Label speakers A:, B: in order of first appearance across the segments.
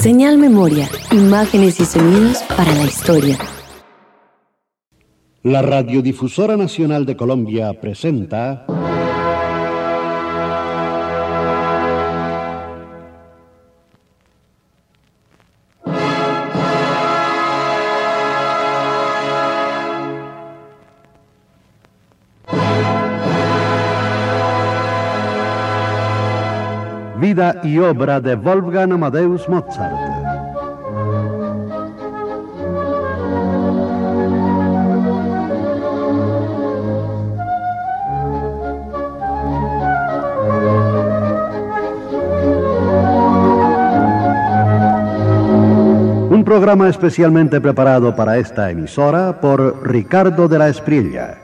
A: Señal Memoria, imágenes y sonidos para la historia.
B: La Radiodifusora Nacional de Colombia presenta Vida y obra de Wolfgang Amadeus Mozart. Un programa especialmente preparado para esta emisora por Ricardo de la Espriella.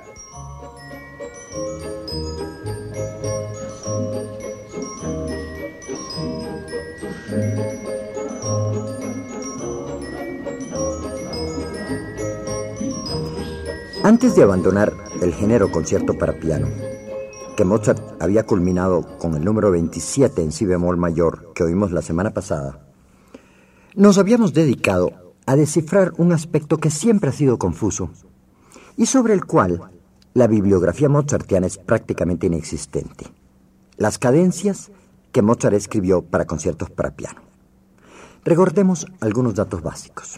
C: Antes de abandonar el género concierto para piano, que Mozart había culminado con el número 27 en si bemol mayor que oímos la semana pasada, nos habíamos dedicado a descifrar un aspecto que siempre ha sido confuso y sobre el cual la bibliografía mozartiana es prácticamente inexistente: las cadencias que Mozart escribió para conciertos para piano. Recordemos algunos datos básicos.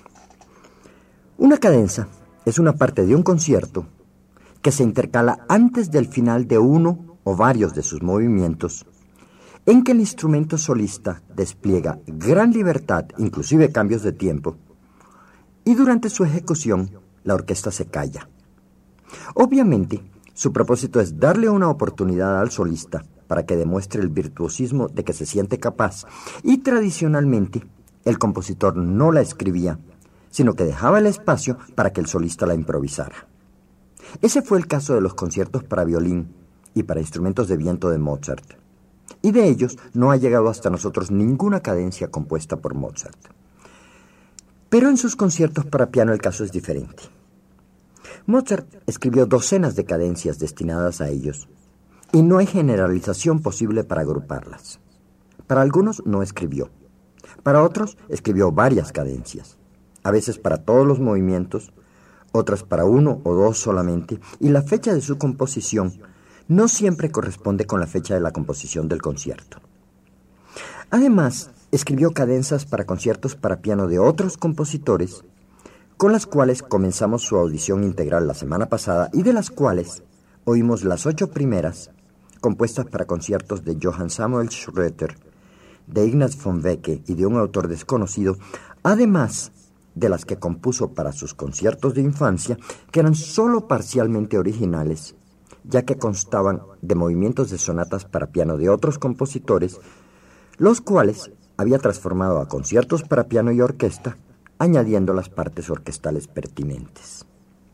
C: Una cadenza es una parte de un concierto que se intercala antes del final de uno o varios de sus movimientos, en que el instrumento solista despliega gran libertad, inclusive cambios de tiempo, y durante su ejecución la orquesta se calla. Obviamente, su propósito es darle una oportunidad al solista para que demuestre el virtuosismo de que se siente capaz, y tradicionalmente el compositor no la escribía, sino que dejaba el espacio para que el solista la improvisara. Ese fue el caso de los conciertos para violín y para instrumentos de viento de Mozart, y de ellos no ha llegado hasta nosotros ninguna cadencia compuesta por Mozart. Pero en sus conciertos para piano el caso es diferente. Mozart escribió docenas de cadencias destinadas a ellos, y no hay generalización posible para agruparlas. Para algunos no escribió, para otros escribió varias cadencias, a veces para todos los movimientos, otras para uno o dos solamente, y la fecha de su composición no siempre corresponde con la fecha de la composición del concierto. Además, escribió cadenzas para conciertos para piano de otros compositores, con las cuales comenzamos su audición integral la semana pasada, y de las cuales oímos las 8 primeras, compuestas para conciertos de Johann Samuel Schröter, de Ignaz von Wecke y de un autor desconocido, además de las que compuso para sus conciertos de infancia, que eran solo parcialmente originales, ya que constaban de movimientos de sonatas para piano de otros compositores, los cuales había transformado a conciertos para piano y orquesta, añadiendo las partes orquestales pertinentes.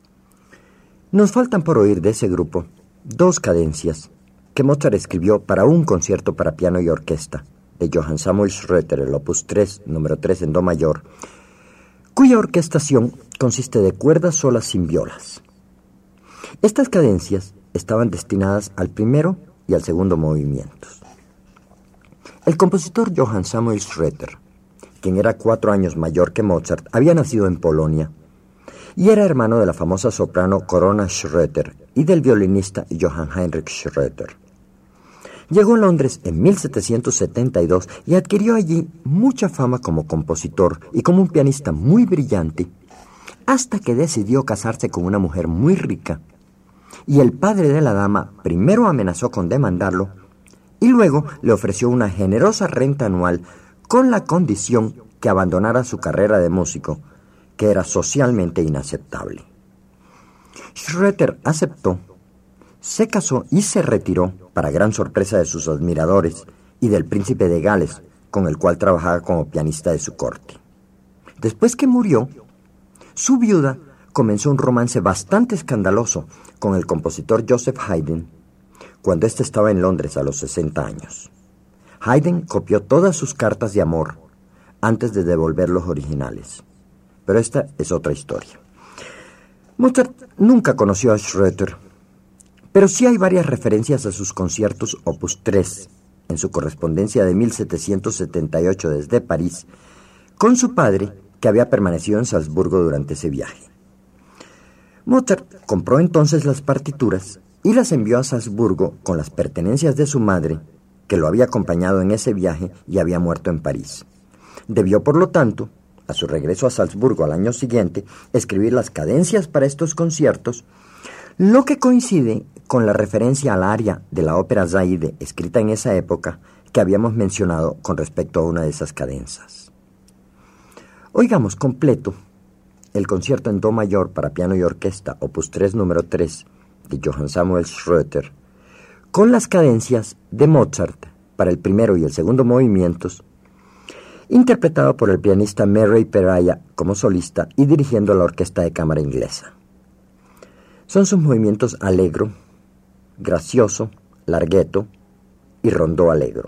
C: Nos faltan por oír de ese grupo 2 cadencias que Mozart escribió para un concierto para piano y orquesta de Johann Samuel Schröter, el opus 3, número 3 en do mayor, cuya orquestación consiste de cuerdas solas sin violas. Estas cadencias estaban destinadas al primero y al segundo movimientos. El compositor Johann Samuel Schröter, quien era 4 años mayor que Mozart, había nacido en Polonia y era hermano de la famosa soprano Corona Schröter y del violinista Johann Heinrich Schröter. Llegó a Londres en 1772 y adquirió allí mucha fama como compositor y como un pianista muy brillante, hasta que decidió casarse con una mujer muy rica, y el padre de la dama primero amenazó con demandarlo y luego le ofreció una generosa renta anual con la condición que abandonara su carrera de músico, que era socialmente inaceptable. Schröter aceptó, se casó y se retiró, para gran sorpresa de sus admiradores y del príncipe de Gales, con el cual trabajaba como pianista de su corte. Después que murió, su viuda comenzó un romance bastante escandaloso con el compositor Joseph Haydn, cuando éste estaba en Londres a los 60 años. Haydn copió todas sus cartas de amor antes de devolver los originales, pero esta es otra historia. Mozart nunca conoció a Schröter, pero sí hay varias referencias a sus conciertos opus 3 en su correspondencia de 1778 desde París, con su padre, que había permanecido en Salzburgo durante ese viaje. Mozart compró entonces las partituras y las envió a Salzburgo con las pertenencias de su madre, que lo había acompañado en ese viaje y había muerto en París. Debió, por lo tanto, a su regreso a Salzburgo al año siguiente, escribir las cadencias para estos conciertos, lo que coincide con la referencia al aria de la ópera Zaide, escrita en esa época, que habíamos mencionado con respecto a una de esas cadencias. Oigamos completo el concierto en do mayor para piano y orquesta, opus 3, número 3, de Johann Samuel Schröter, con las cadencias de Mozart para el primero y el segundo movimientos, interpretado por el pianista Murray Peraya como solista y dirigiendo la orquesta de cámara inglesa. Son sus movimientos allegro, gracioso, larghetto y rondó allegro.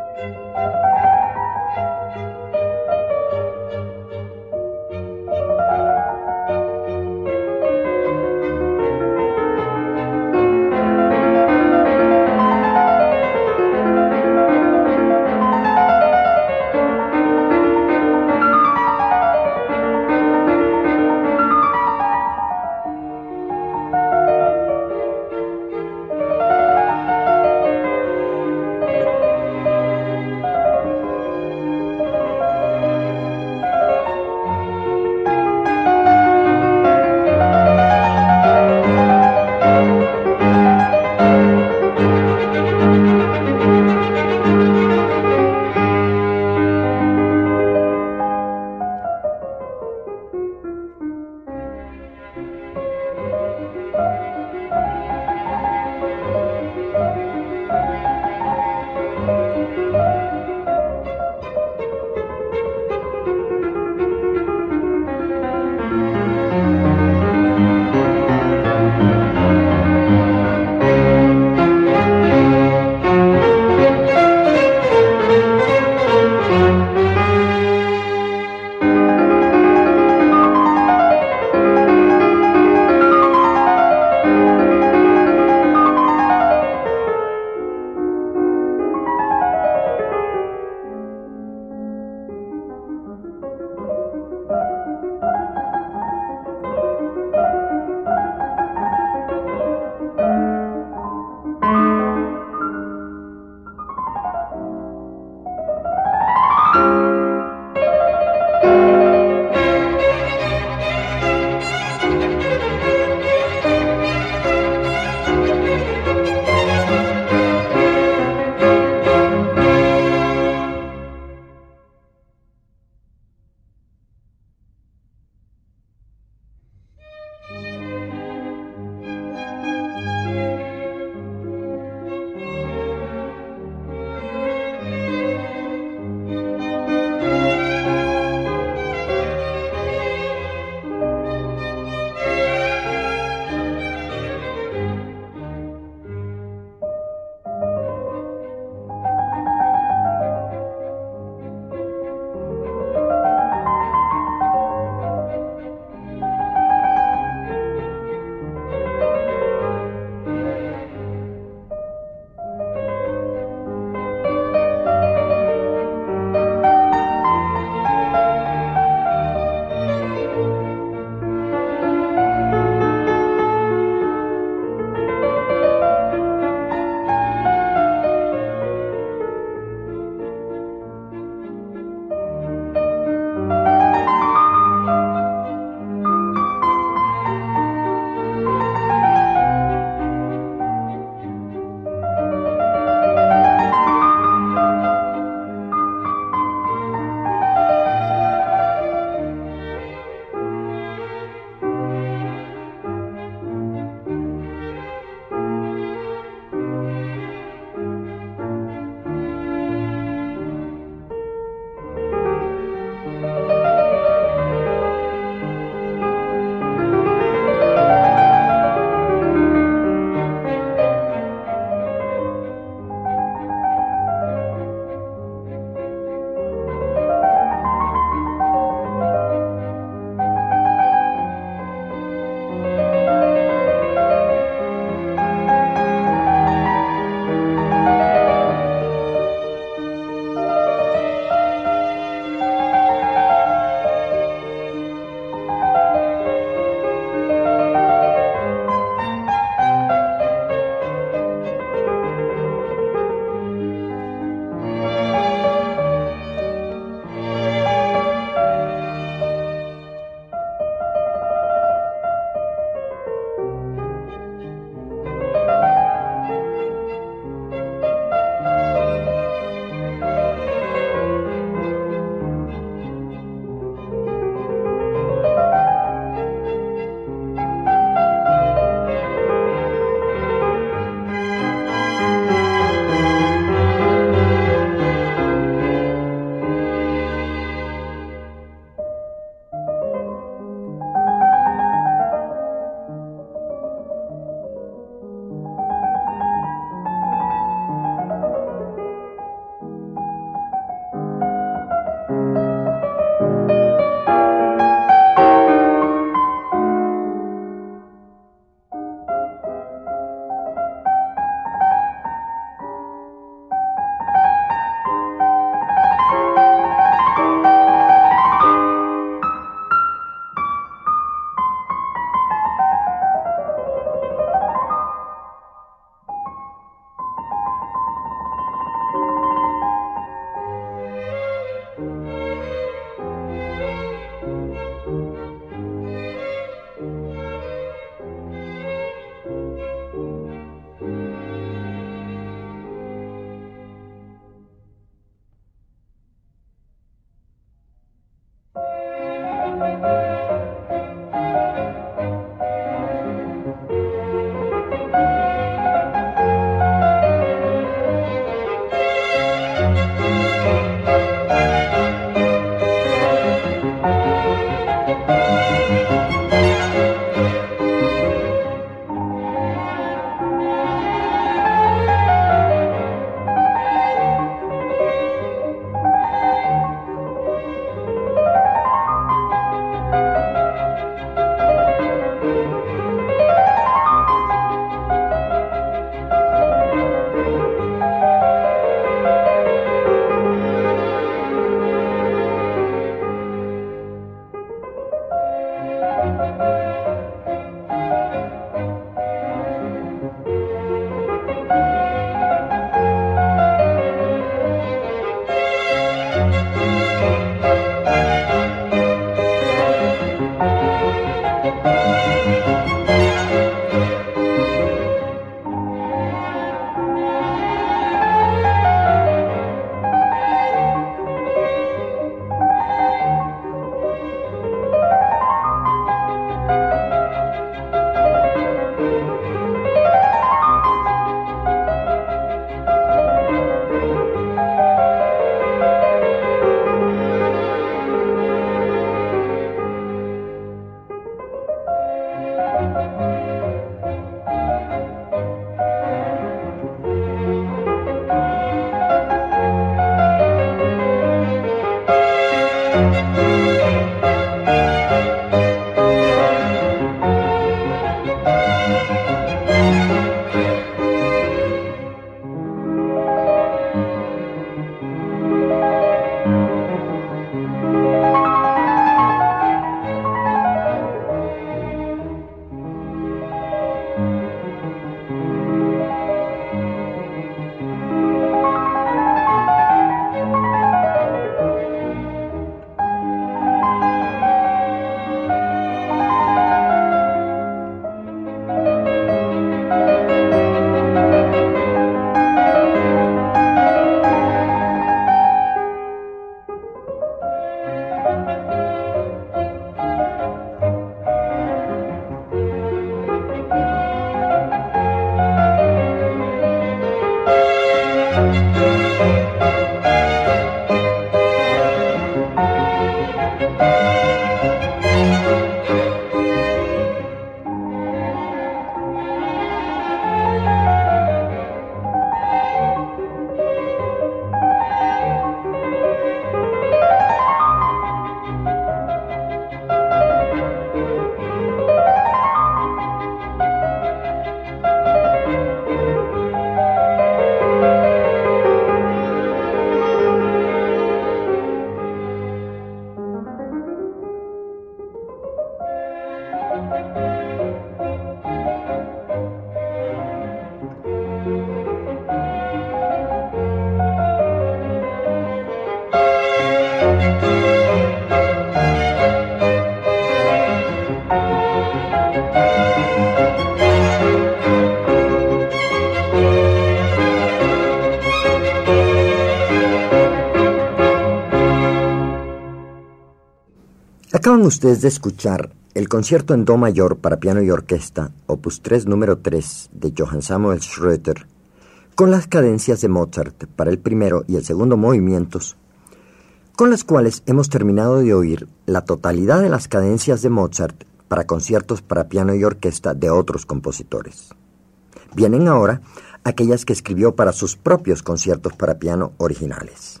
C: Acaban ustedes de escuchar el concierto en do mayor para piano y orquesta, opus 3, número 3, de Johann Samuel Schröter, con las cadencias de Mozart para el primero y el segundo movimientos, con las cuales hemos terminado de oír la totalidad de las cadencias de Mozart para conciertos para piano y orquesta de otros compositores. Vienen ahora aquellas que escribió para sus propios conciertos para piano originales.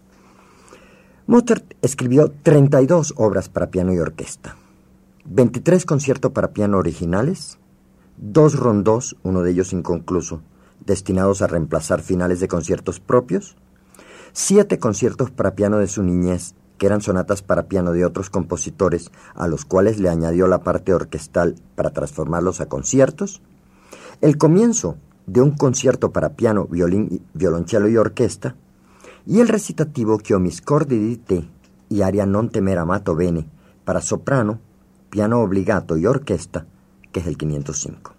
C: Mozart escribió 32 obras para piano y orquesta, 23 conciertos para piano originales, 2 rondós, uno de ellos inconcluso, destinados a reemplazar finales de conciertos propios, 7 conciertos para piano de su niñez, que eran sonatas para piano de otros compositores, a los cuales le añadió la parte orquestal para transformarlos a conciertos, el comienzo de un concierto para piano, violín, violonchelo y orquesta, y el recitativo che miscordi di te y aria non temer amato bene para soprano, piano obligato y orquesta, que es el 505.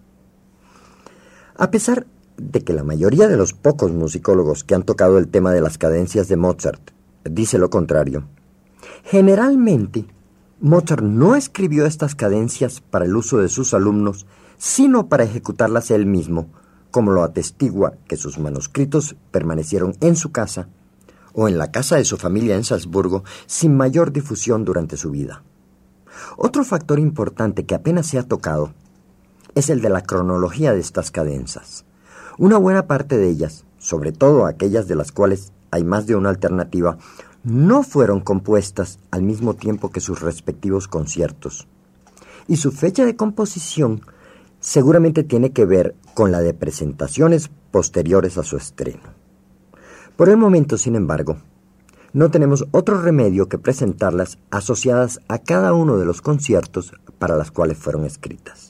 C: A pesar de que la mayoría de los pocos musicólogos que han tocado el tema de las cadencias de Mozart dice lo contrario, generalmente Mozart no escribió estas cadencias para el uso de sus alumnos, sino para ejecutarlas él mismo, como lo atestigua que sus manuscritos permanecieron en su casa o en la casa de su familia en Salzburgo sin mayor difusión durante su vida. Otro factor importante que apenas se ha tocado es el de la cronología de estas cadencias. Una buena parte de ellas, sobre todo aquellas de las cuales hay más de una alternativa, no fueron compuestas al mismo tiempo que sus respectivos conciertos, y su fecha de composición seguramente tiene que ver con la de presentaciones posteriores a su estreno. Por el momento, sin embargo, no tenemos otro remedio que presentarlas asociadas a cada uno de los conciertos para los cuales fueron escritas.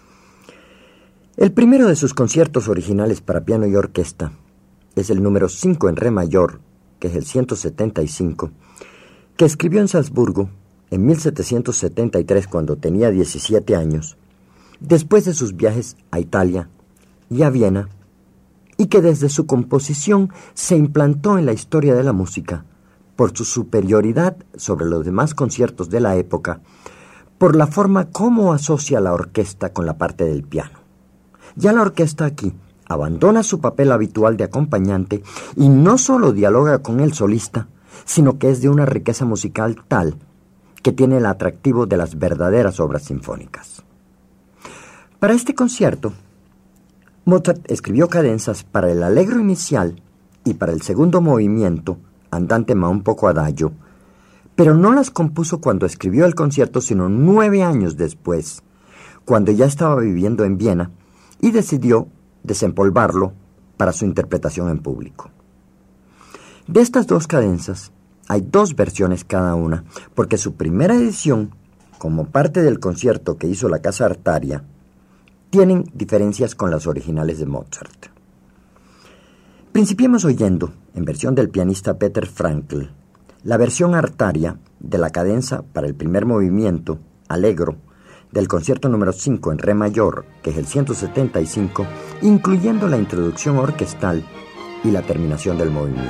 C: El primero de sus conciertos originales para piano y orquesta es el número 5 en re mayor, que es el 175, que escribió en Salzburgo en 1773 cuando tenía 17 años, después de sus viajes a Italia y a Viena, y que desde su composición se implantó en la historia de la música por su superioridad sobre los demás conciertos de la época, por la forma como asocia la orquesta con la parte del piano. Ya la orquesta aquí abandona su papel habitual de acompañante y no solo dialoga con el solista, sino que es de una riqueza musical tal que tiene el atractivo de las verdaderas obras sinfónicas. Para este concierto, Mozart escribió cadencias para el allegro inicial y para el segundo movimiento, andante ma un poco adagio, pero no las compuso cuando escribió el concierto, sino 9 años después, cuando ya estaba viviendo en Viena, y decidió desempolvarlo para su interpretación en público. De estas 2 cadencias hay 2 versiones cada una, porque su primera edición, como parte del concierto que hizo la Casa Artaria, tienen diferencias con las originales de Mozart. Principiemos oyendo, en versión del pianista Peter Frankl, la versión artaria de la cadenza para el primer movimiento, allegro, del concierto número 5 en re mayor, que es el 175, incluyendo la introducción orquestal y la terminación del movimiento.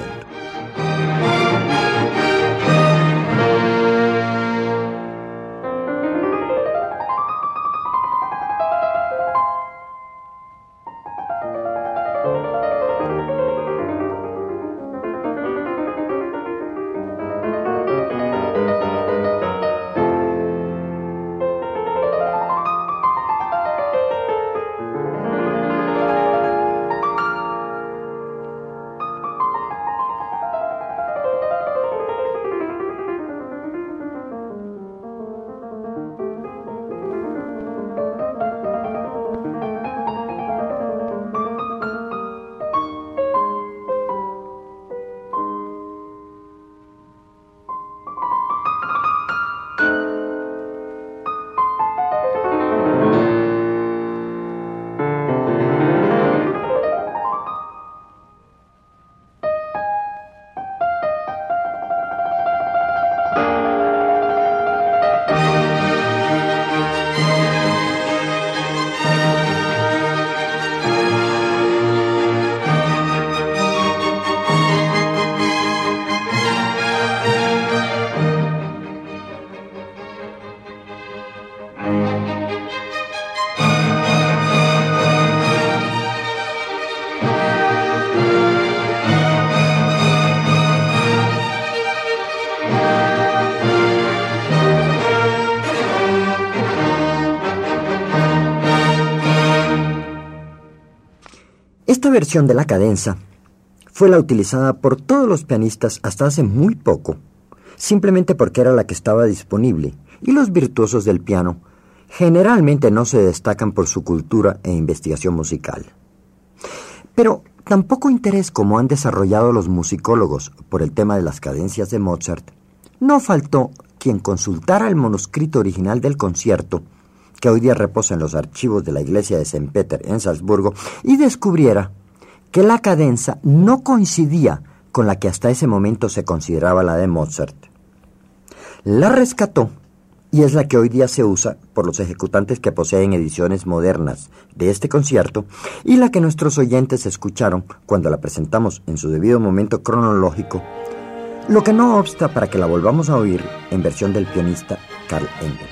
C: Esta versión de la cadenza fue la utilizada por todos los pianistas hasta hace muy poco, simplemente porque era la que estaba disponible, y los virtuosos del piano generalmente no se destacan por su cultura e investigación musical. Pero tan poco interés como han desarrollado los musicólogos por el tema de las cadencias de Mozart, no faltó quien consultara el manuscrito original del concierto, que hoy día reposa en los archivos de la iglesia de St. Peter en Salzburgo, y descubriera que la cadenza no coincidía con la que hasta ese momento se consideraba la de Mozart. La rescató y es la que hoy día se usa por los ejecutantes que poseen ediciones modernas de este concierto y la que nuestros oyentes escucharon cuando la presentamos en su debido momento cronológico, lo que no obsta para que la volvamos a oír en versión del pianista Karl Engel.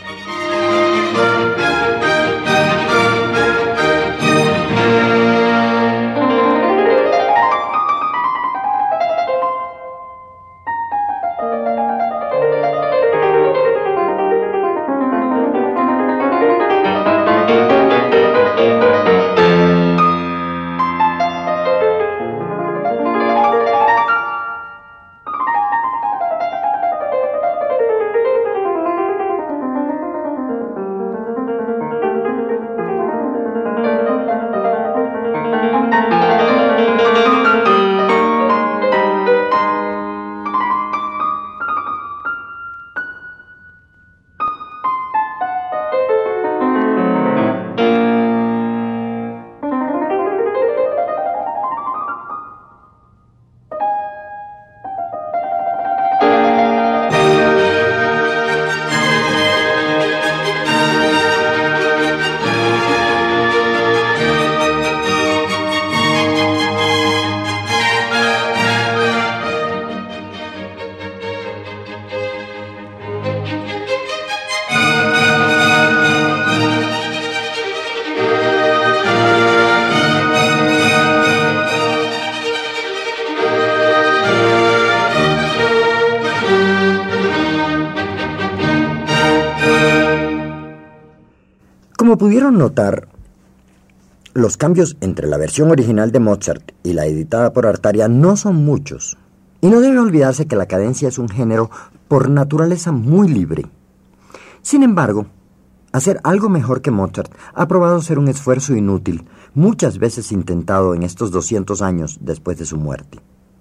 C: Como pudieron notar, los cambios entre la versión original de Mozart y la editada por Artaria no son muchos, y no debe olvidarse que la cadencia es un género por naturaleza muy libre. Sin embargo, hacer algo mejor que Mozart ha probado ser un esfuerzo inútil, muchas veces intentado en estos 200 años después de su muerte.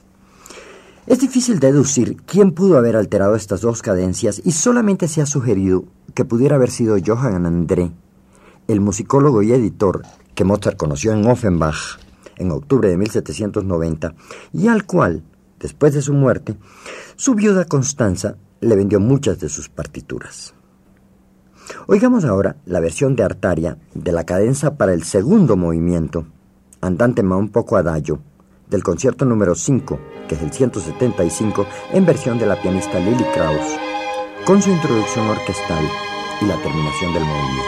C: Es difícil deducir quién pudo haber alterado estas dos cadencias y solamente se ha sugerido que pudiera haber sido Johann André, el musicólogo y editor que Mozart conoció en Offenbach en octubre de 1790 y al cual, después de su muerte, su viuda Constanza le vendió muchas de sus partituras. Oigamos ahora la versión de Artaria de la cadenza para el segundo movimiento, andante ma un poco adagio, del concierto número 5, que es el 175, en versión de la pianista Lily Kraus, con su introducción orquestal y la terminación del movimiento.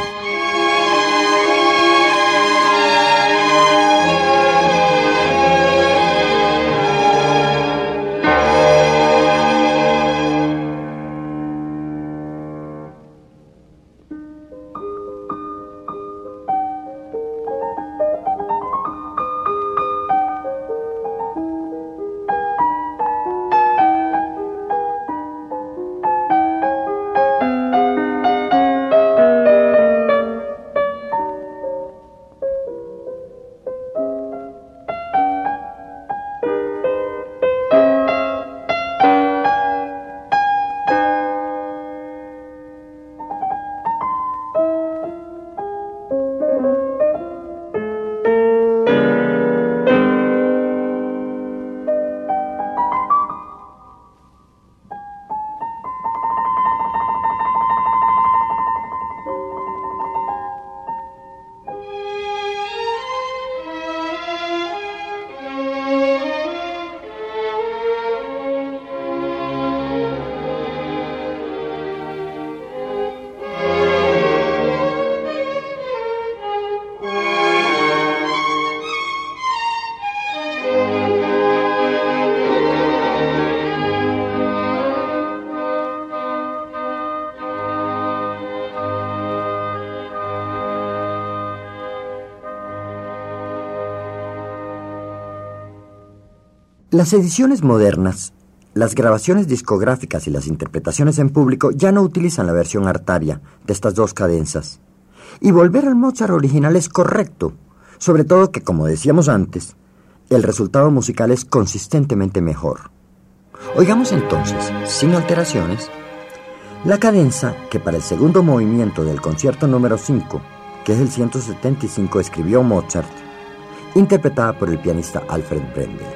C: Las ediciones modernas, las grabaciones discográficas y las interpretaciones en público ya no utilizan la versión artaria de estas dos cadenzas. Y volver al Mozart original es correcto, sobre todo que, como decíamos antes, el resultado musical es consistentemente mejor. Oigamos entonces, sin alteraciones, la cadenza que para el segundo movimiento del concierto número 5, que es el 175, escribió Mozart, interpretada por el pianista Alfred Brendel.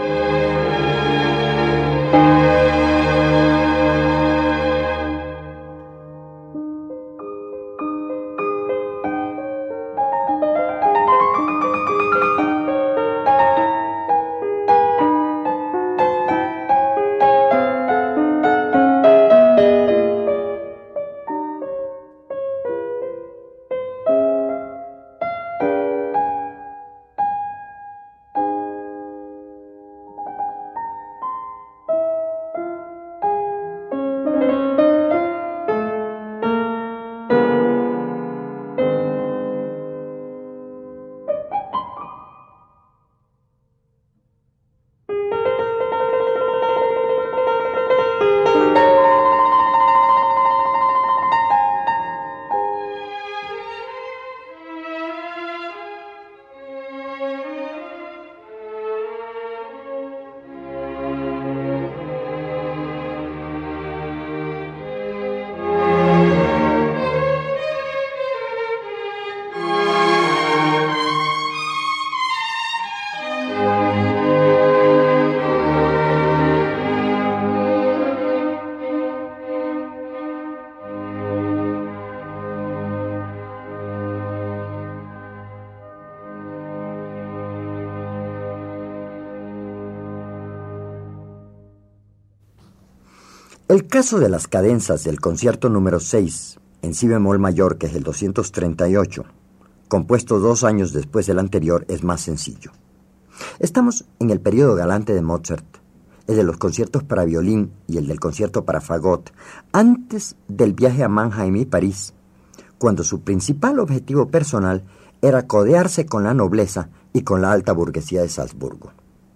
C: El caso de las cadenzas del concierto número 6, en si bemol mayor, que es el 238, compuesto 2 años después del anterior, es más sencillo. Estamos en el periodo galante de Mozart, el de los conciertos para violín y el del concierto para fagot, antes del viaje a Mannheim y París, cuando su principal objetivo personal era codearse con la nobleza y con la alta burguesía de Salzburgo.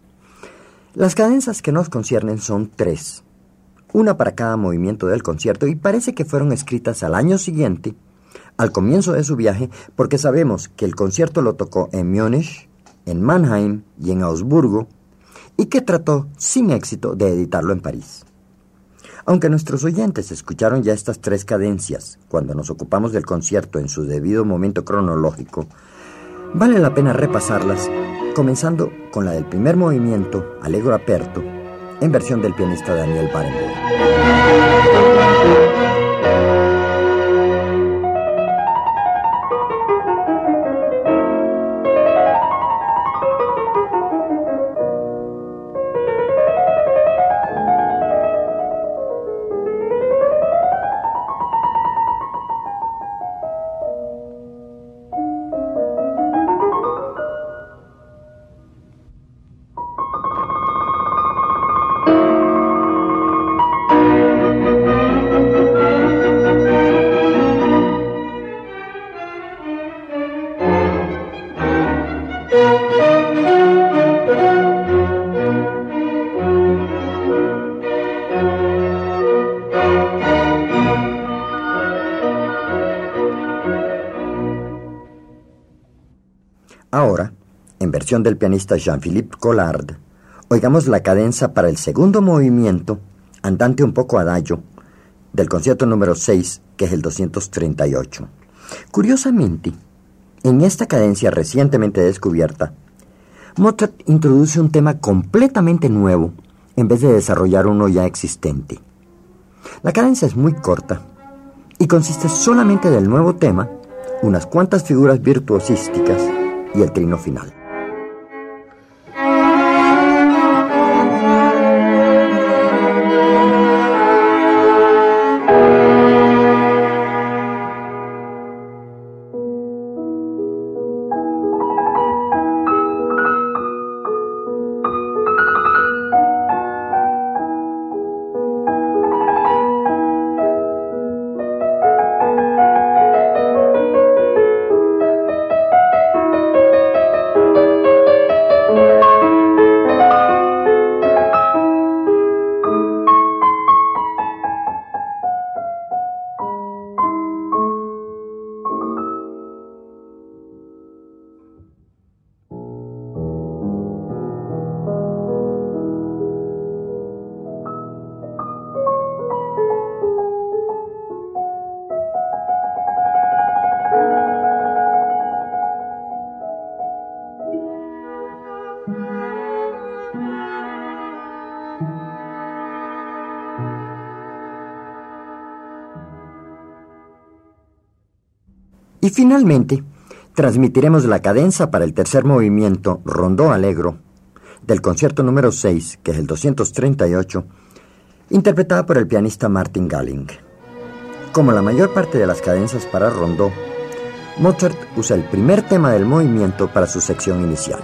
C: Las cadenzas que nos conciernen son 3, una para cada movimiento del concierto, y parece que fueron escritas al año siguiente, al comienzo de su viaje, porque sabemos que el concierto lo tocó en Múnich, en Mannheim y en Augsburgo, y que trató sin éxito de editarlo en París. Aunque nuestros oyentes escucharon ya estas 3 cadencias cuando nos ocupamos del concierto en su debido momento cronológico, vale la pena repasarlas, comenzando con la del primer movimiento, Allegro aperto, en versión del pianista Daniel Barenboim. Ahora, en versión del pianista Jean-Philippe Collard, oigamos la cadenza para el segundo movimiento, andante un poco adagio, del concierto número 6, que es el 238. Curiosamente, en esta cadencia recientemente descubierta, Mozart introduce un tema completamente nuevo en vez de desarrollar uno ya existente. La cadencia es muy corta y consiste solamente del nuevo tema, unas cuantas figuras virtuosísticas y el trino final. finalmente, transmitiremos la cadenza para el tercer movimiento, rondó allegro, del concierto número 6, que es el 238, interpretada por el pianista Martin Galling. Como la mayor parte de las cadenzas para rondó, Mozart usa el primer tema del movimiento para su sección inicial.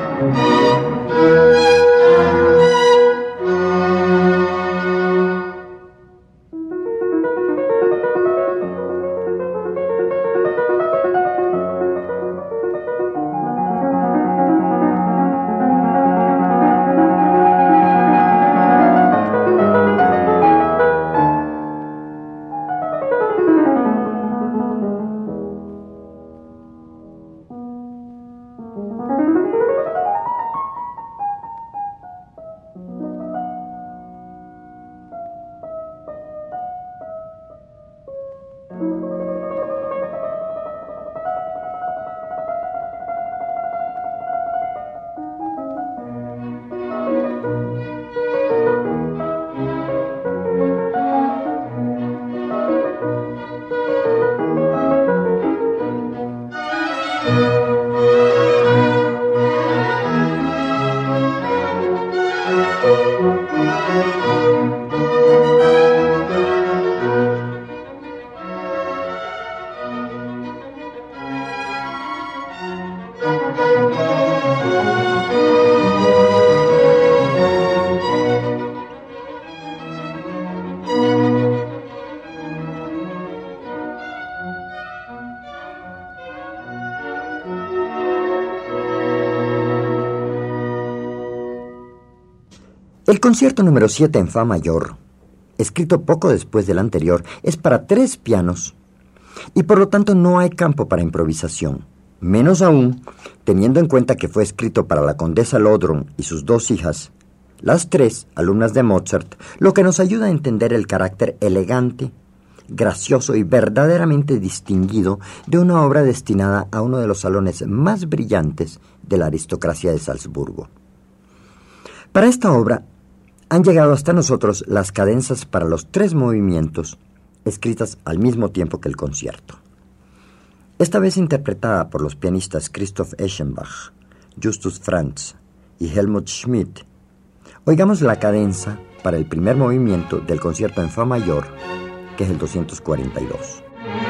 C: El concierto número 7 en fa mayor, escrito poco después del anterior, es para 3 pianos y por lo tanto no hay campo para improvisación, menos aún teniendo en cuenta que fue escrito para la condesa Lodron y sus 2 hijas, las 3 alumnas de Mozart, lo que nos ayuda a entender el carácter elegante, gracioso y verdaderamente distinguido de una obra destinada a uno de los salones más brillantes de la aristocracia de Salzburgo. Para esta obra han llegado hasta nosotros las cadenzas para los 3 movimientos, escritas al mismo tiempo que el concierto. Esta vez interpretada por los pianistas Christoph Eschenbach, Justus Franz y Helmut Schmidt, oigamos la cadenza para el primer movimiento del concierto en fa mayor, que es el 242.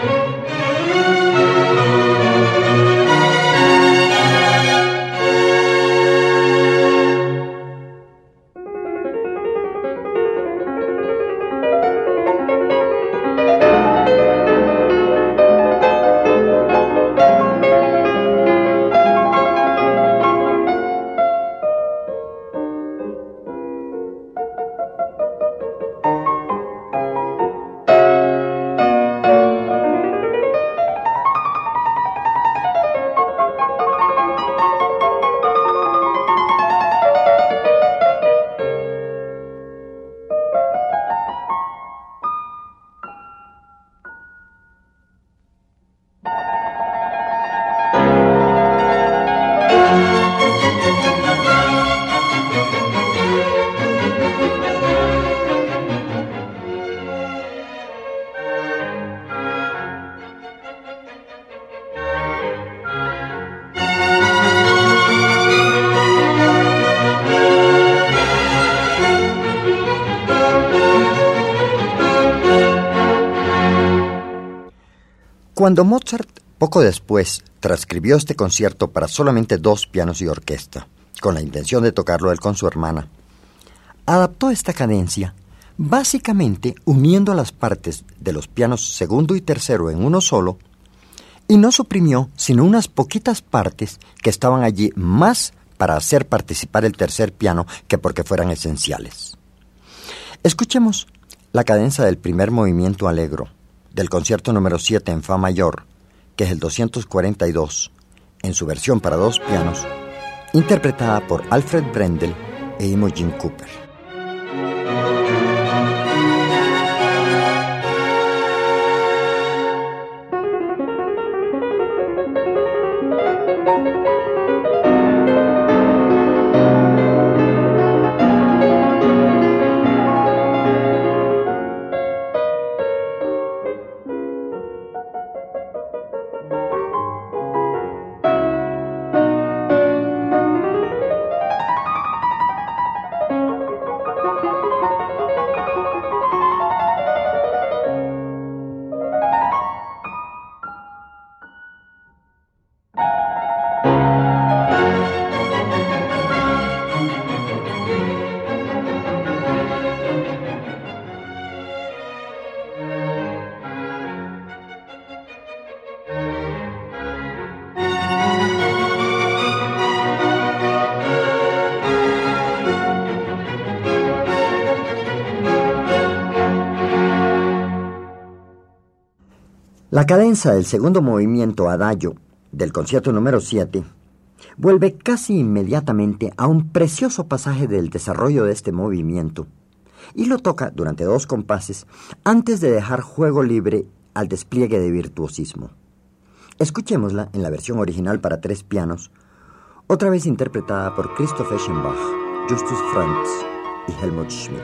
C: Cuando Mozart, poco después, transcribió este concierto para solamente 2 pianos y orquesta, con la intención de tocarlo él con su hermana, adaptó esta cadencia, básicamente uniendo las partes de los pianos segundo y tercero en uno solo, y no suprimió sino unas poquitas partes que estaban allí más para hacer participar el tercer piano que porque fueran esenciales. Escuchemos la cadenza del primer movimiento allegro, del concierto número 7 en fa mayor, que es el 242, en su versión para 2 pianos, interpretada por Alfred Brendel e Imogen Cooper. La cadenza del segundo movimiento adagio del concierto número 7 vuelve casi inmediatamente a un precioso pasaje del desarrollo de este movimiento y lo toca durante 2 compases antes de dejar juego libre al despliegue de virtuosismo. Escuchémosla en la versión original para 3 pianos, otra vez interpretada por Christoph Eschenbach, Justus Frantz y Helmut Schmidt.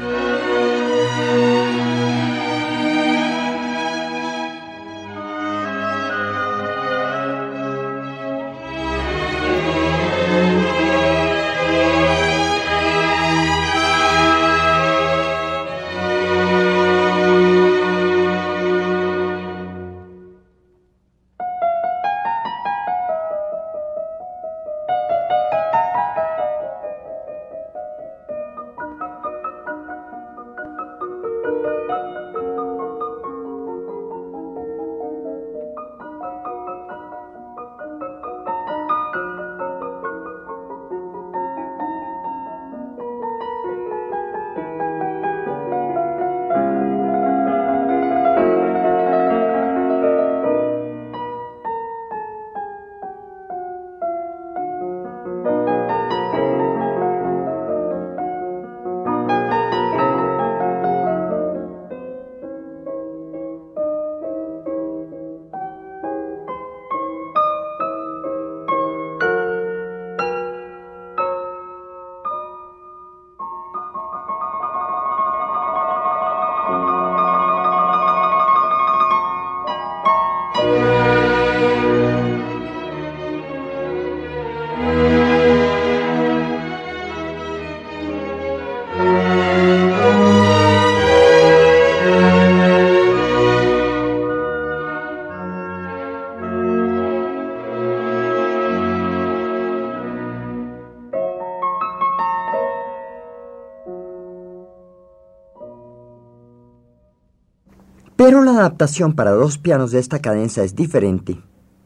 C: Pero la adaptación para 2 pianos de esta cadenza es diferente,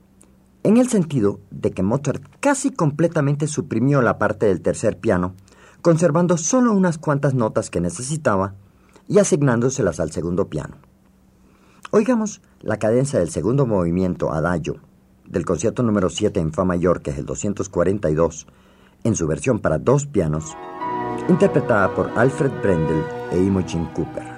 C: en el sentido de que Mozart casi completamente suprimió la parte del tercer piano, conservando solo unas cuantas notas que necesitaba y asignándoselas al segundo piano. Oigamos la cadenza del segundo movimiento adagio del concierto número 7 en fa mayor, que es el 242, en su versión para 2 pianos, interpretada por Alfred Brendel e Imogen Cooper.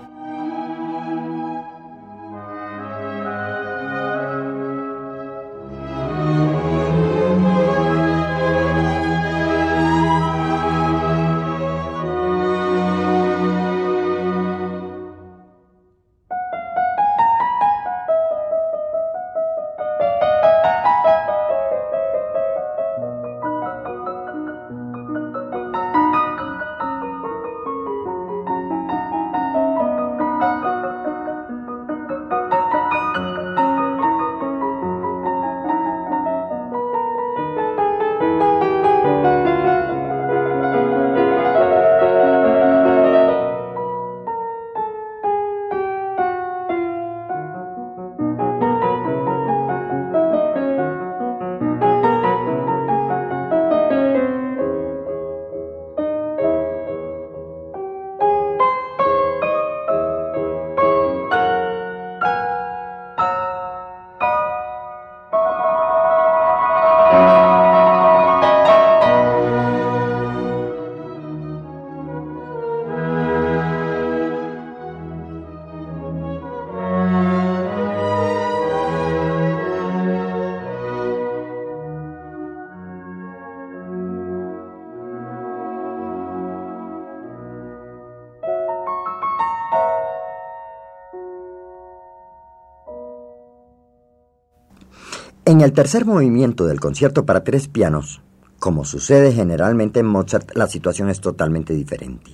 C: En el tercer movimiento del concierto para 3 pianos, como sucede generalmente en Mozart, la situación es totalmente diferente.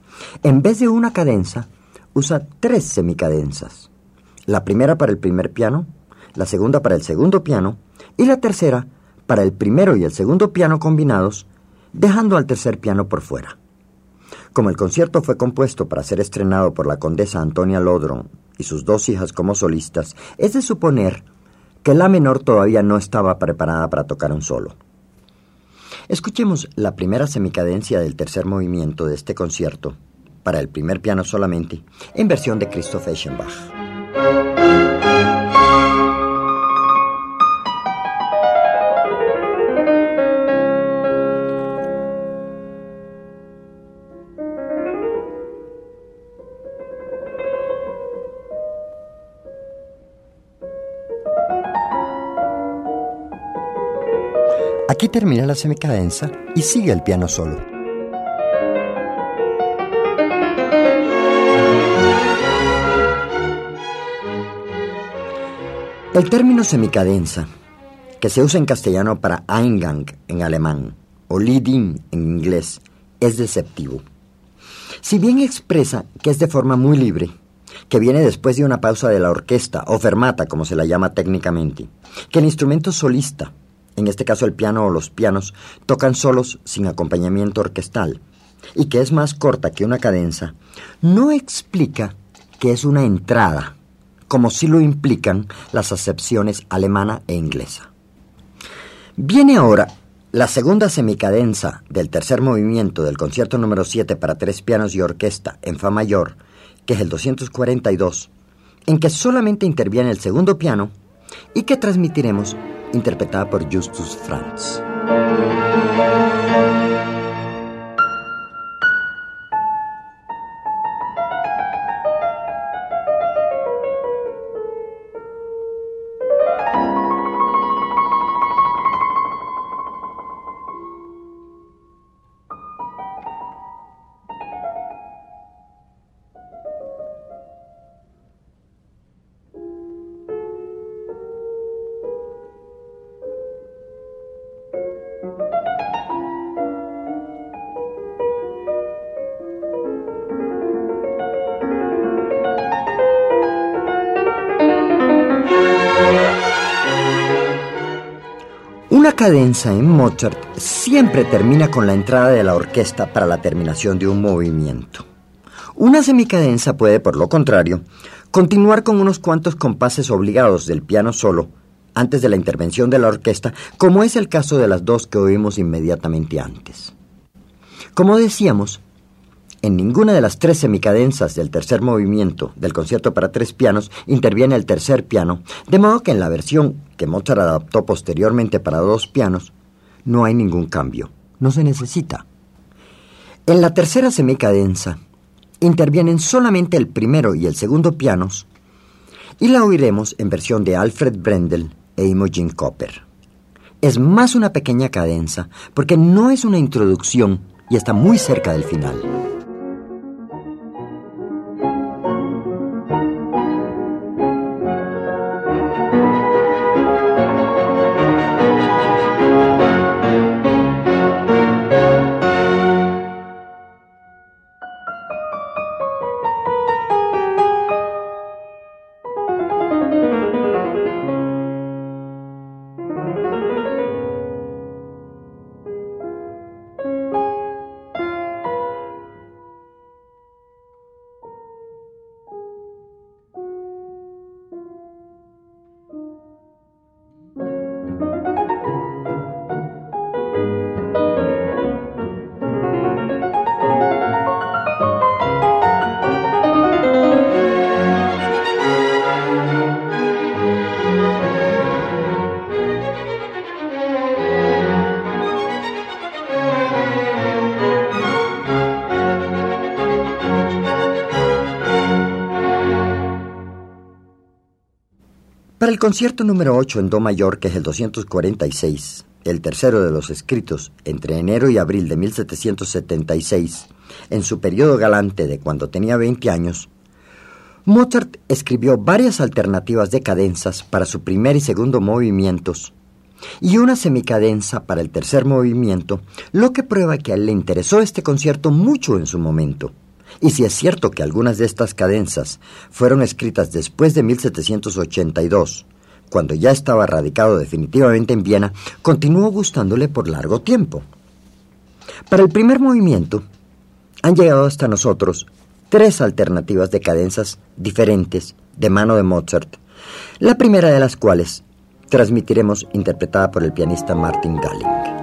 C: En vez de una cadenza, usa 3 semicadenzas. La primera para el primer piano, la segunda para el segundo piano y la tercera para el primero y el segundo piano combinados, dejando al tercer piano por fuera. Como el concierto fue compuesto para ser estrenado por la condesa Antonia Lodron y sus 2 hijas como solistas, es de suponer que la menor todavía no estaba preparada para tocar un solo. Escuchemos la primera semicadencia del tercer movimiento de este concierto, para el primer piano solamente, en versión de Christoph Eschenbach. Aquí termina la semicadenza y sigue el piano solo. El término semicadenza, que se usa en castellano para Eingang en alemán o Lead-in en inglés, es deceptivo. Si bien expresa que es de forma muy libre, que viene después de una pausa de la orquesta o fermata, como se la llama técnicamente, que el instrumento solista, en este caso el piano o los pianos, tocan solos sin acompañamiento orquestal, y que es más corta que una cadenza, no explica que es una entrada, como sí lo implican las acepciones alemana e inglesa. Viene ahora la segunda semicadenza del tercer movimiento del concierto número 7 para 3 pianos y orquesta en fa mayor, que es el 242, en que solamente interviene el segundo piano y que transmitiremos interpretada por Justus Franz. Una cadenza en Mozart siempre termina con la entrada de la orquesta para la terminación de un movimiento. Una semicadenza puede, por lo contrario, continuar con unos cuantos compases obligados del piano solo antes de la intervención de la orquesta, como es el caso de las dos que oímos inmediatamente antes. Como decíamos, en ninguna de las 3 semicadenzas del tercer movimiento del concierto para 3 pianos interviene el tercer piano, de modo que en la versión que Mozart adaptó posteriormente para 2 pianos no hay ningún cambio, no se necesita. En la tercera semicadenza intervienen solamente el primero y el segundo pianos y la oiremos en versión de Alfred Brendel e Imogen Cooper. Es más una pequeña cadenza porque no es una introducción y está muy cerca del final. Para el concierto número 8 en do mayor, que es el 246, el tercero de los escritos entre enero y abril de 1776, en su periodo galante de cuando tenía 20 años, Mozart escribió varias alternativas de cadenzas para su primer y segundo movimientos y una semicadenza para el tercer movimiento, lo que prueba que a él le interesó este concierto mucho en su momento. Y si es cierto que algunas de estas cadenzas fueron escritas después de 1782, cuando ya estaba radicado definitivamente en Viena, continuó gustándole por largo tiempo. Para el primer movimiento, han llegado hasta nosotros 3 alternativas de cadenzas diferentes de mano de Mozart, la primera de las cuales transmitiremos interpretada por el pianista Martin Galling.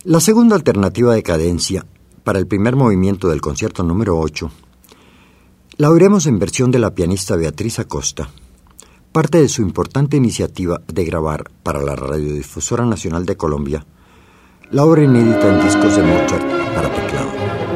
C: La segunda alternativa de cadencia para el primer movimiento del concierto número 8 la oiremos en versión de la pianista Beatriz Acosta, parte de su importante iniciativa de grabar para la Radiodifusora Nacional de Colombia la obra inédita en discos de Mozart para teclado.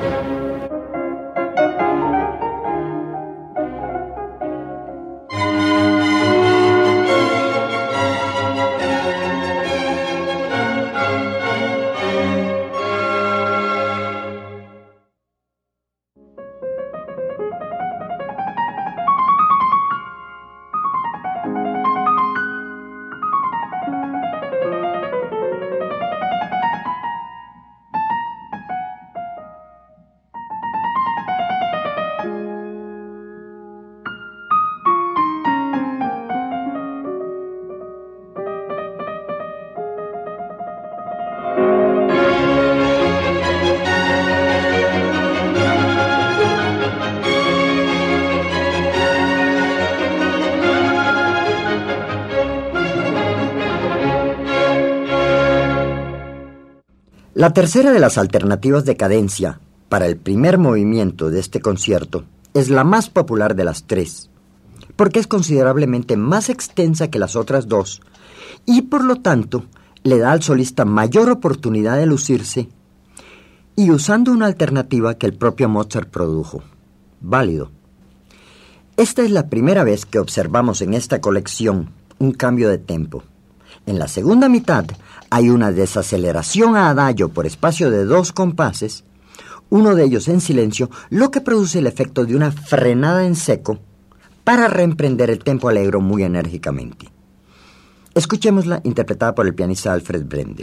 C: La tercera de las alternativas de cadencia para el primer movimiento de este concierto es la más popular de las tres, porque es considerablemente más extensa que las otras dos y por lo tanto le da al solista mayor oportunidad de lucirse y usando una alternativa que el propio Mozart produjo. Válido. Esta es la primera vez que observamos en esta colección un cambio de tempo. En la segunda mitad hay una desaceleración a adagio por espacio de 2 compases, uno de ellos en silencio, lo que produce el efecto de una frenada en seco para reemprender el tempo alegro muy enérgicamente. Escuchémosla interpretada por el pianista Alfred Brendel.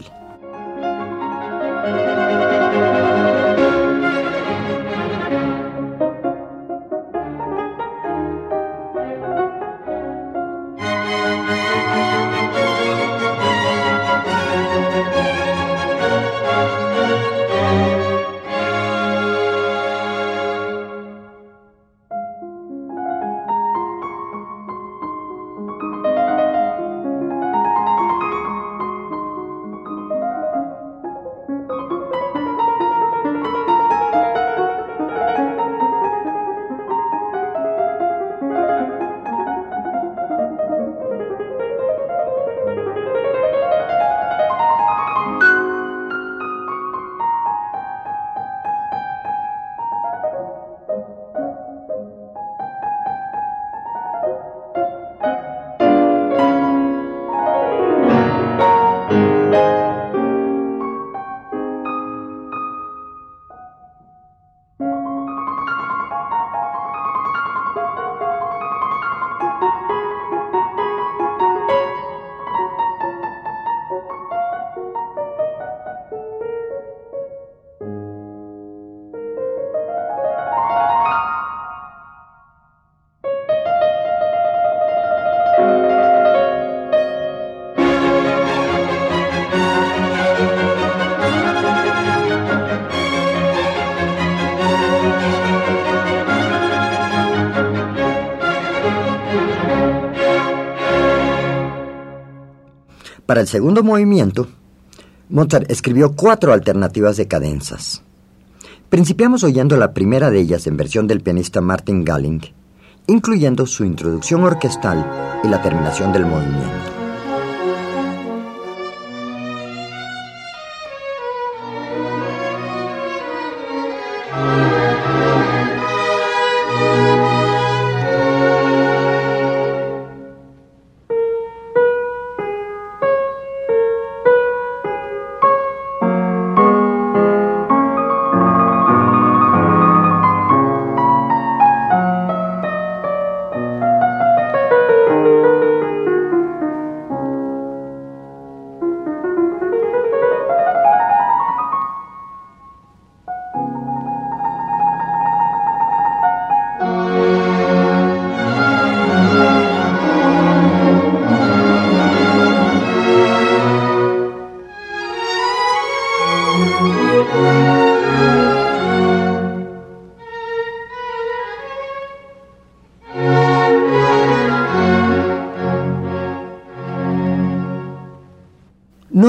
C: Para el segundo movimiento, Mozart escribió 4 alternativas de cadenzas. Principiamos oyendo la primera de ellas en versión del pianista Martin Galling, incluyendo su introducción orquestal y la terminación del movimiento.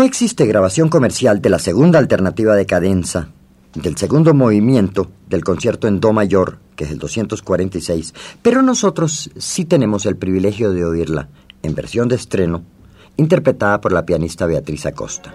C: existe grabación comercial de la segunda alternativa de cadenza, del segundo movimiento del concierto en do mayor, que es el 246, pero nosotros sí tenemos el privilegio de oírla en versión de estreno, interpretada por la pianista Beatriz Acosta.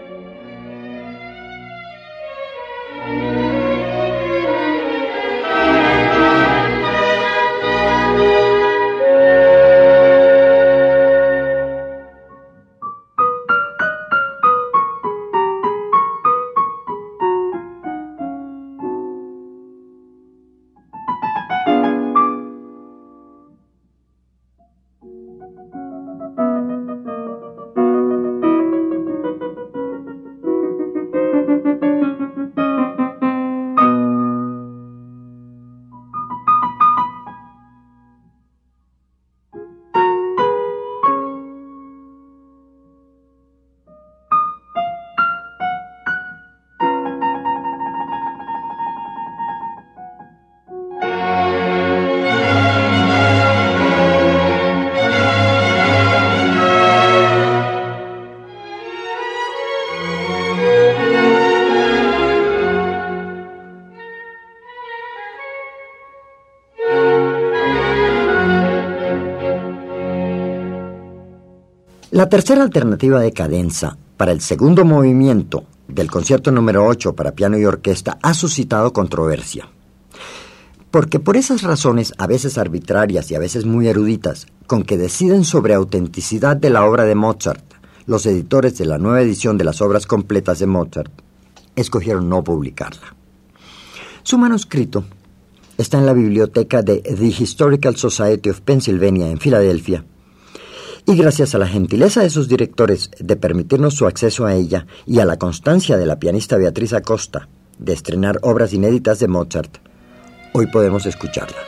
C: La tercera alternativa de cadenza para el segundo movimiento del concierto número 8 para piano y orquesta ha suscitado controversia. Porque por esas razones, a veces arbitrarias y a veces muy eruditas, con que deciden sobre autenticidad de la obra de Mozart, los editores de la nueva edición de las obras completas de Mozart escogieron no publicarla. Su manuscrito está en la biblioteca de The Historical Society of Pennsylvania en Filadelfia, y gracias a la gentileza de sus directores de permitirnos su acceso a ella y a la constancia de la pianista Beatriz Acosta de estrenar obras inéditas de Mozart, hoy podemos escucharla.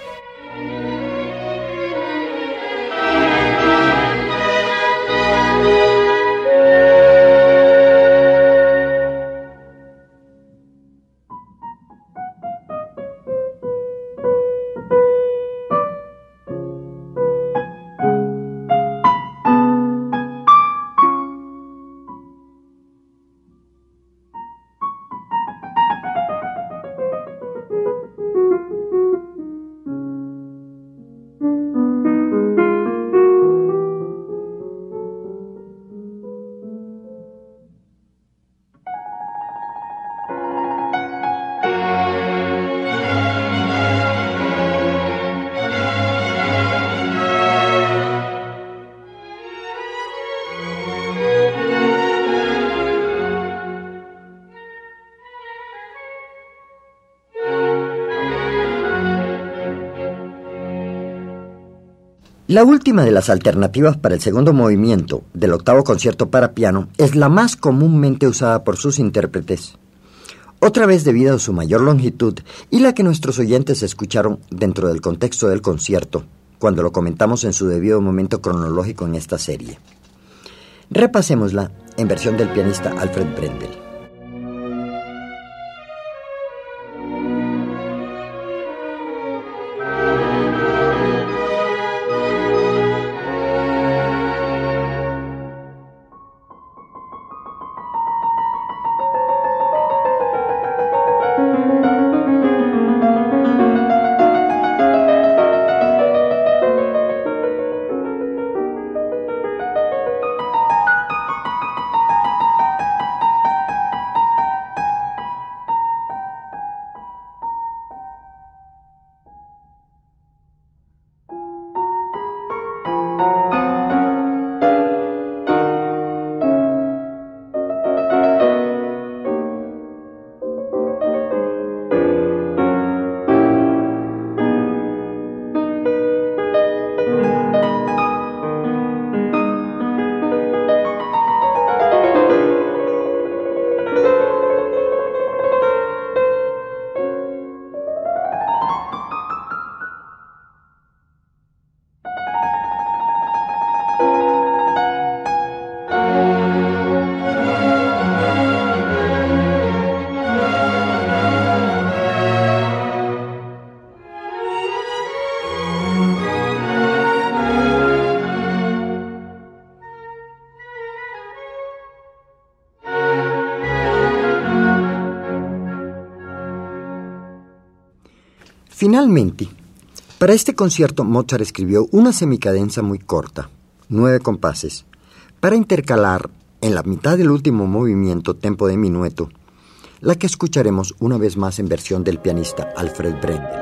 C: La última de las alternativas para el segundo movimiento del octavo concierto para piano es la más comúnmente usada por sus intérpretes, otra vez debido a su mayor longitud y la que nuestros oyentes escucharon dentro del contexto del concierto, cuando lo comentamos en su debido momento cronológico en esta serie. Repasémosla en versión del pianista Alfred Brendel. Finalmente, para este concierto Mozart escribió una semicadenza muy corta, 9 compases, para intercalar en la mitad del último movimiento, tempo de minueto, la que escucharemos una vez más en versión del pianista Alfred Brendel.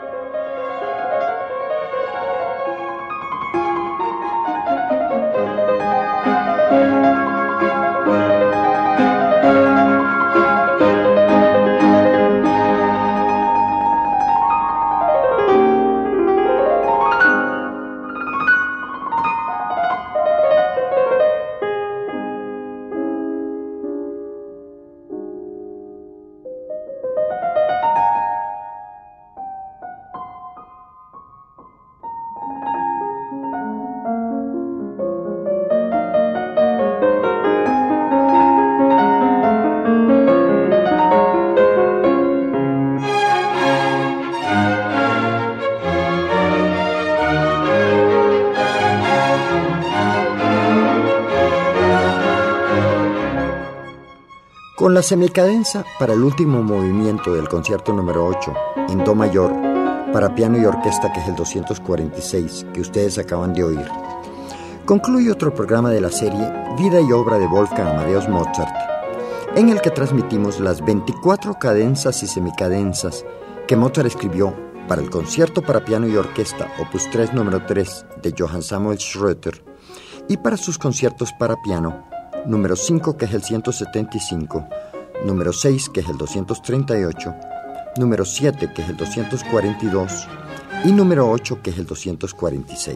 C: Con la semicadenza para el último movimiento del concierto número 8 en do mayor para piano y orquesta, que es el 246 que ustedes acaban de oír, concluye otro programa de la serie Vida y obra de Wolfgang Amadeus Mozart, en el que transmitimos las 24 cadenzas y semicadenzas que Mozart escribió para el concierto para piano y orquesta opus 3 número 3 de Johann Samuel Schröter y para sus conciertos para piano número 5, que es el 175, número 6, que es el 238, número 7, que es el 242, y número 8, que es el 246.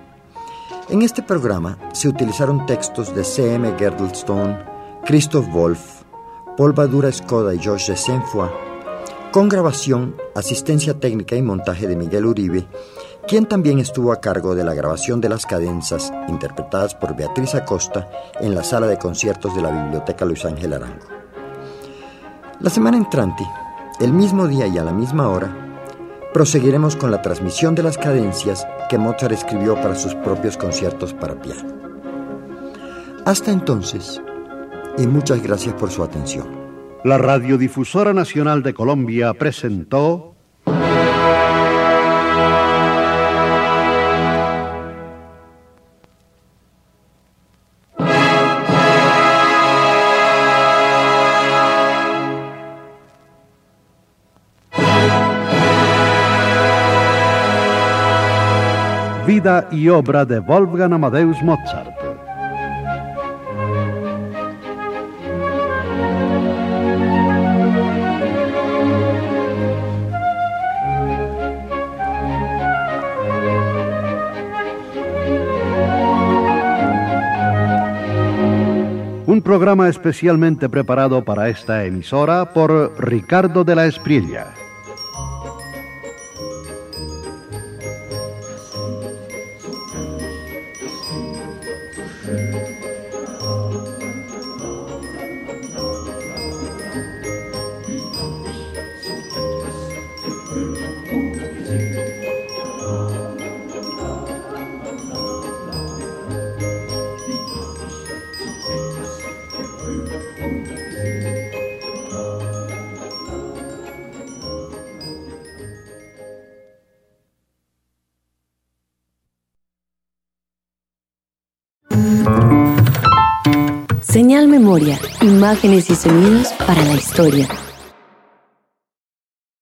C: En este programa se utilizaron textos de C.M. Gerdelstone, Christoph Wolff, Paul Badura-Skoda y Georges de Saint-Foy, con grabación, asistencia técnica y montaje de Miguel Uribe, quien también estuvo a cargo de la grabación de las cadenzas interpretadas por Beatriz Acosta en la sala de conciertos de la Biblioteca Luis Ángel Arango. La semana entrante, el mismo día y a la misma hora, proseguiremos con la transmisión de las cadencias que Mozart escribió para sus propios conciertos para piano. Hasta entonces, y muchas gracias por su atención.
B: La Radiodifusora Nacional de Colombia presentó Vida y obra de Wolfgang Amadeus Mozart. Un programa especialmente preparado para esta emisora por Ricardo de la Espriella.
A: Señal Memoria, imágenes y sonidos para la historia.